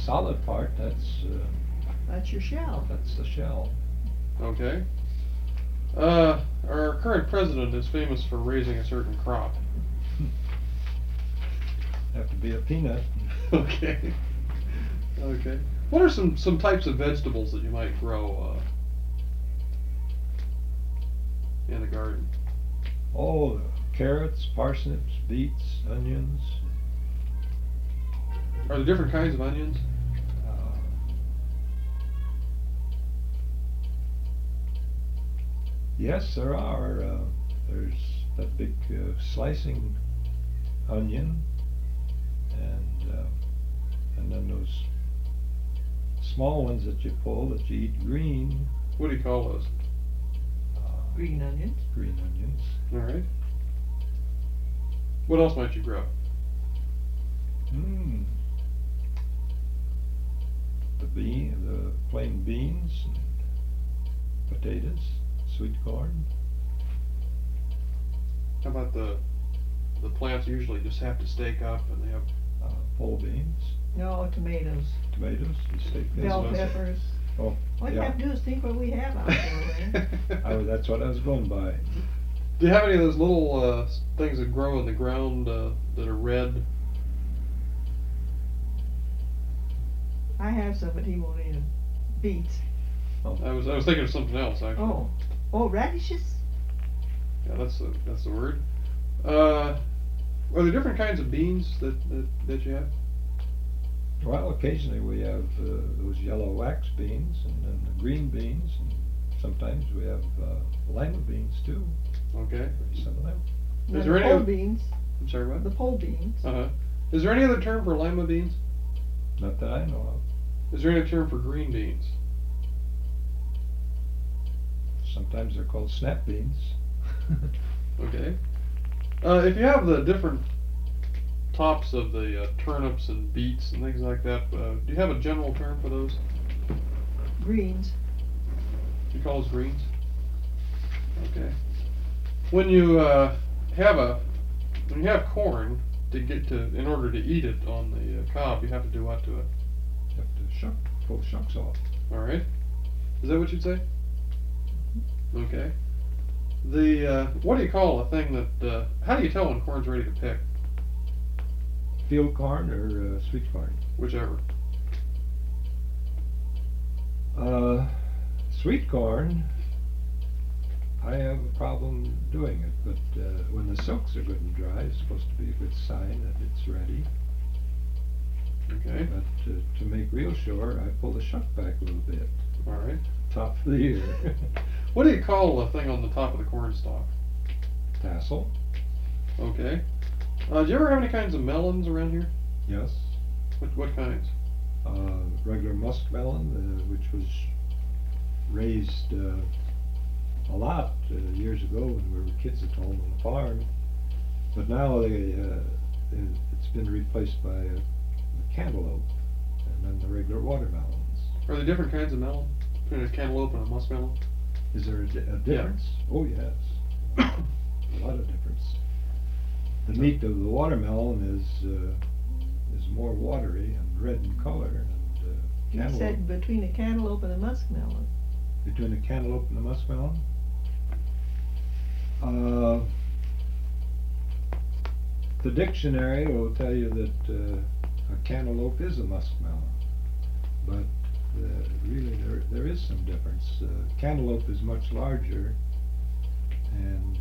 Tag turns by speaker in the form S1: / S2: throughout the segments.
S1: solid part,
S2: That's your shell.
S1: that's the shell.
S3: Okay. Our current president is famous for raising a certain crop.
S1: Have to be a peanut.
S3: Okay. Okay. What are some types of vegetables that you might grow in the garden?
S1: Oh, carrots, parsnips, beets, onions.
S3: Are there different kinds of onions?
S1: Uh, yes, there are. There's that big slicing onion, and then those small ones that you pull that you eat green.
S3: What do you call those?
S2: Green onions.
S1: Green onions.
S3: All right. What else might you grow?
S1: Mm. The plain beans, and potatoes, sweet corn.
S3: How about the plants usually just have to stake up and they have
S1: Pole beans,
S2: No, tomatoes.
S1: tomatoes, you stake those.
S2: Bell peppers.
S1: Oh,
S2: All you
S1: yeah.
S2: have to do is think what we have out there, Lynn.
S1: That's what I was going by.
S3: Do you have any of those little things that grow in the ground that are red?
S2: I have some, but he won't eat them. Beets.
S3: I was thinking of something else actually.
S2: Oh, radishes?
S3: Yeah, that's the word. Are there different kinds of beans that you have?
S1: Well, occasionally we have those yellow wax beans, and then the green beans, and sometimes we have lima beans too.
S3: Okay.
S1: Some of them.
S2: And
S3: Is
S2: then
S3: there
S2: the
S3: any
S2: pole
S3: oth-
S2: beans.
S3: I'm sorry, what?
S2: The pole beans.
S3: Is there any other term for lima beans?
S1: Not that I know of.
S3: Is there any term for green beans?
S1: Sometimes they're called snap beans.
S3: Okay. If you have the different tops of the turnips and beets and things like that, do you have a general term for those?
S2: Greens.
S3: Do you call those greens? Okay. When you have corn, in order to eat it on the cob, you have to do what to it?
S1: You have to pull the shucks off.
S3: All right. Is that what you'd say? Okay. What do you call a thing that? How do you tell when corn's ready to pick?
S1: Field corn or sweet corn?
S3: Whichever.
S1: Sweet corn, I have a problem doing it, but when the silks are good and dry, it's supposed to be a good sign that it's ready.
S3: Okay.
S1: But to make real sure, I pull the shuck back a little bit.
S3: All right.
S1: Top of the ear.
S3: What do you call the thing on the top of the corn stalk?
S1: Tassel.
S3: Okay. Do you ever have any kinds of melons around here?
S1: Yes.
S3: What kinds?
S1: Regular muskmelon, which was raised a lot years ago when we were kids at home on the farm, but now it's been replaced by the cantaloupe and then the regular watermelons.
S3: Are there different kinds of melon between a cantaloupe and a muskmelon?
S1: Is there a difference? Yeah. Oh yes, a lot of difference. The meat of the watermelon is more watery and red in color, and
S2: You said between a cantaloupe and a muskmelon.
S1: Between the cantaloupe and the muskmelon? The dictionary will tell you that a cantaloupe is a muskmelon, but really there is some difference. Cantaloupe is much larger, and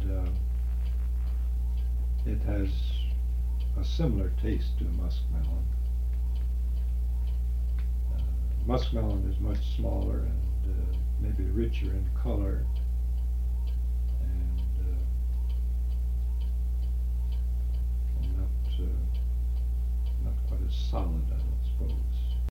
S1: it has a similar taste to a muskmelon. Muskmelon is much smaller and maybe richer in color,